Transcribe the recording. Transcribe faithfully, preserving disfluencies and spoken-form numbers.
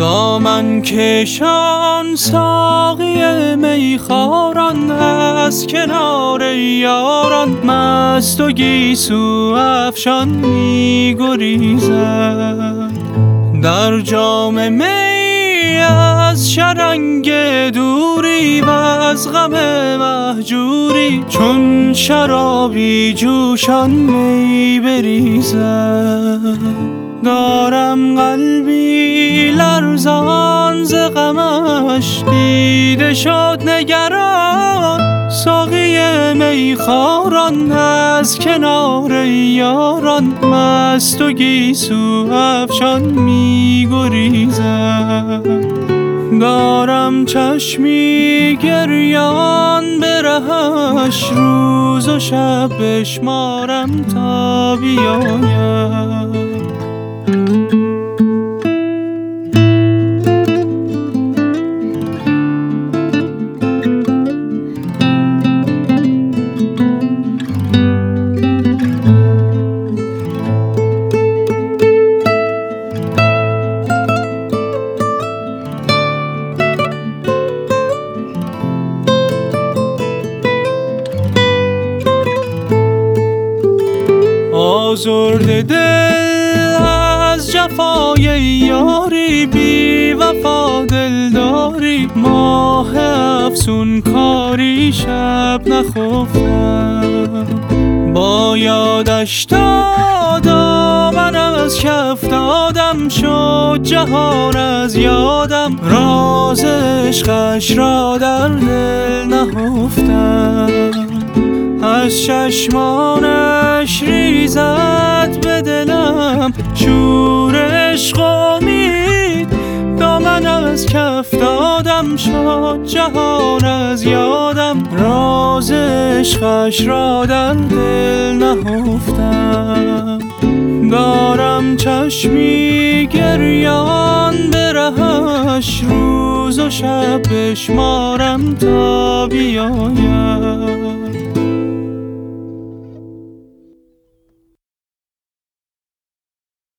دامن کشان ساقی میخواران از کنار یاران مست و گیسو افشان می گریزد. در جام می از شرنگ دوری و از غم مهجوری چون شرابی جوشان می بریزد. دارم قلبی لرزان ز غمش دیده شد نگران ساقی میخواران از کنار یاران مست و گیسو افشان می گریزد. دارم چشمی گریان به رهش روز و شب بشمارم تا بیاید. آزرده دل از جفای یاری بی وفا دلداری ماه افسون کاری شب نخفتم. با یادش تا دامن از کف دادم شد جهان از یادم راز عشقش را در دل نهفتم. از چشمانش ریزد به دلم شور عشق و امید دامن از کف دادم شد جهان از یادم راز عشقش را در دل نهفتم. دارم چشمی گریان به رهش روز و شب بشمارم تا بیاید.